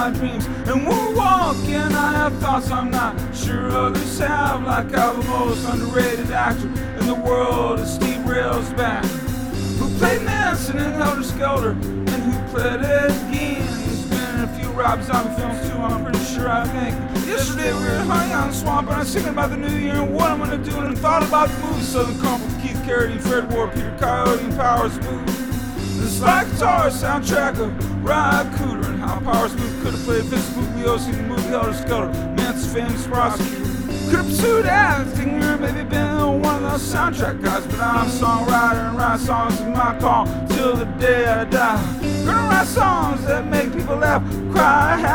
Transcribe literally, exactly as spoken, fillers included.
my dreams. And we're walking, I have thoughts I'm not sure others have, like how the most underrated actor in the world is Steve Railsback, who played Manson in Helter Skelter, and who played Ed Gein. He's been in a few Rob Zombie films too, I'm pretty sure, I think. Yesterday we were hanging out in the swamp, and I was thinking about the new year and what I'm gonna do, and thought about the movie Southern Comfort with Keith Carradine, Fred Ward, Peter Coyote, and Powers Booth. The slide guitar soundtrack of Rod Cooter, and how Powers Booth could have played Vince Bugliosi in the movie Helter Skelter, Manson's famous prosecutor. Could have pursued acting or maybe been one of those soundtrack guys, but I'm a songwriter and write songs is my call till the day I die. Gonna write songs that make people laugh, cry,